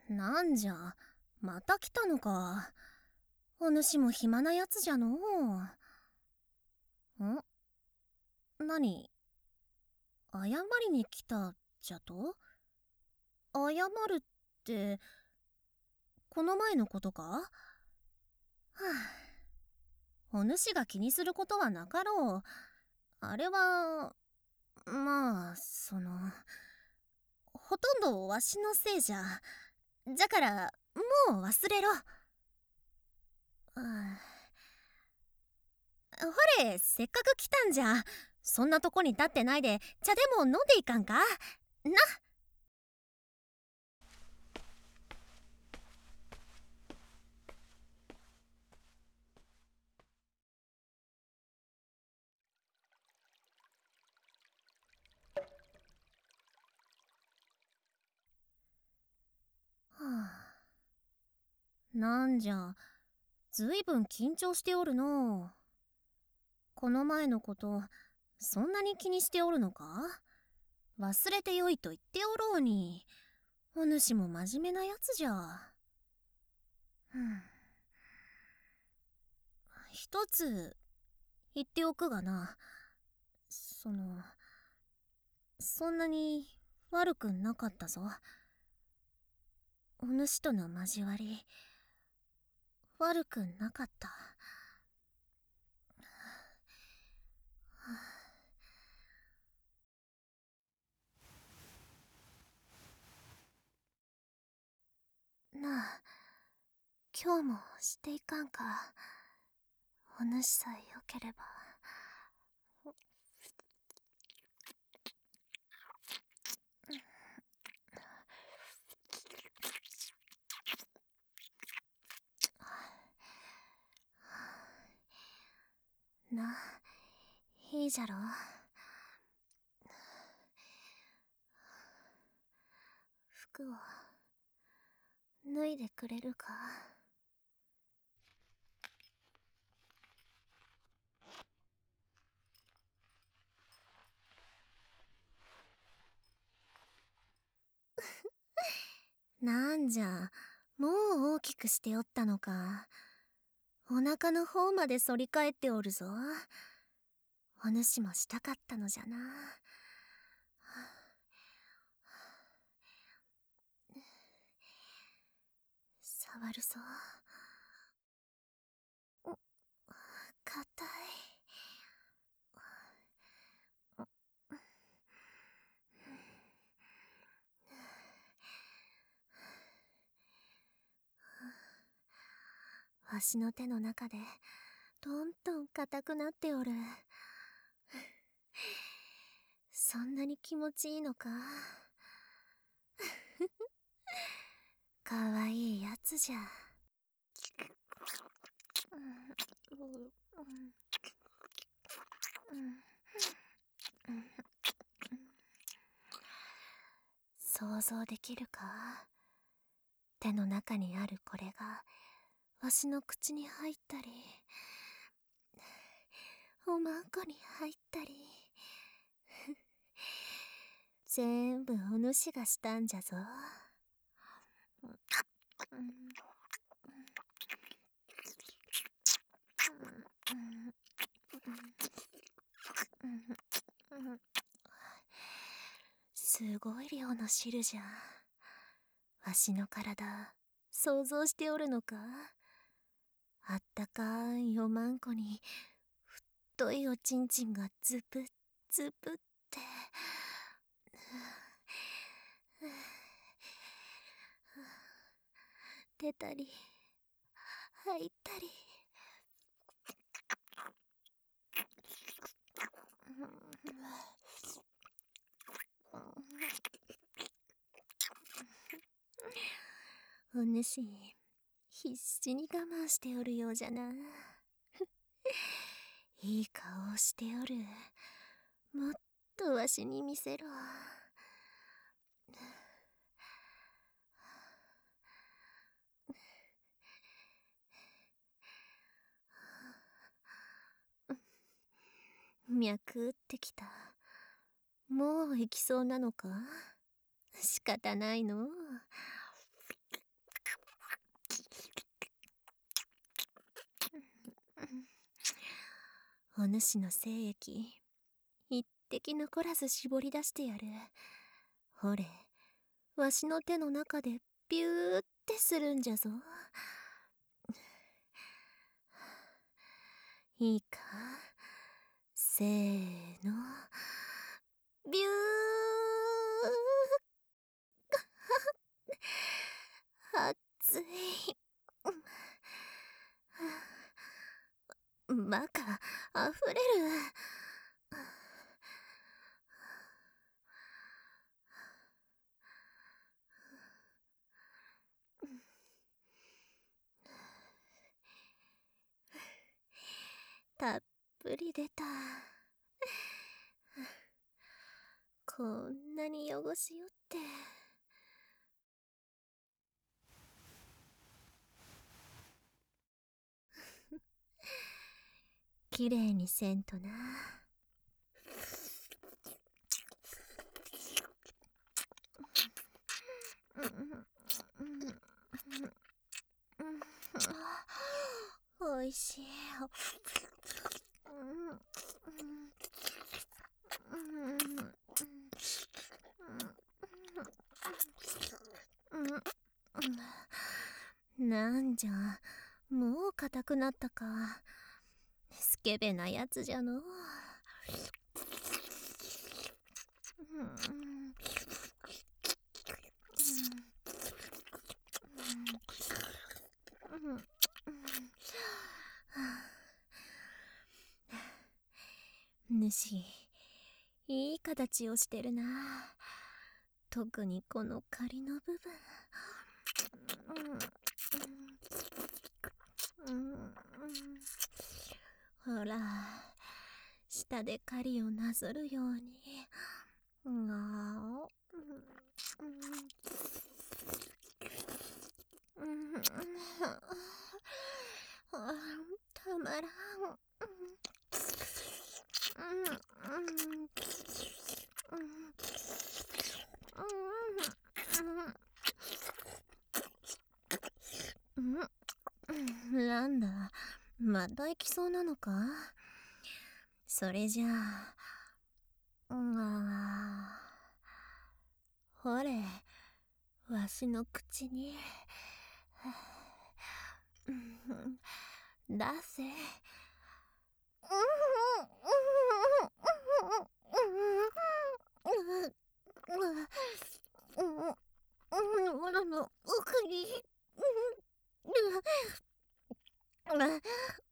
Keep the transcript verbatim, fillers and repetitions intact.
なんじゃ、また来たのか。お主も暇なやつじゃのう。ん、何、謝りに来たじゃと？謝るって、この前のことか？はあ、お主が気にすることはなかろう。あれは、まあ、その、ほとんどわしのせいじゃ。じゃから、もう忘れろ。はあ、ほれ、せっかく来たんじゃ。そんなとこに立ってないで茶でも飲んでいかんかな。はあ、なんじゃ、ずいぶん緊張しておるのう。この前のこと、そんなに気にしておるのか？忘れてよいと言っておろうに。お主も真面目なやつじゃ。うん、一つ言っておくがな、その、そんなに悪くなかったぞ。お主との交わり、悪くなかった。なあ、今日もしていかんか。お主さえよければ。な、いいじゃろ。服を脱いでくれるか？なんじゃ、もう大きくしておったのか。お腹の方まで反り返っておるぞ。お主もしたかったのじゃな。触るぞ。硬い。わしの手の中でどんどん硬くなっておる。そんなに気持ちいいのか？かわいいやつじゃ。想像できるか？手の中にあるこれがわしの口に入ったり、おまんこに入ったり、全部お主がしたんじゃぞ。すごい量の汁じゃ。わしの体想像しておるのか？あったかいおまんこに太いおちんちんがズブズブって。出たり入ったり。お主必死に我慢しておるようじゃな。いい顔をしておる。もっとわしに見せろ。脈打ってきた。もう行きそうなのか？仕方ないの。 お主の精液一滴残らず絞り出してやる。ほれ、わしの手の中でビューってするんじゃぞ。いいか、せーの、ビュー。熱い。バカ、あふれる。たっぷり出た。こんなに汚しよって。きれいにせんとな。おいしい。なんじゃ、もう硬くなったか。スケベなやつじゃのう。主、いい形をしてるな。特にこの仮の部分。ほら、舌で狩りをなぞるように。ああ、たまらん。なんだ、また行きそうなのか。それじゃあ、あほれ、わしの口に出せ。おらの奥に。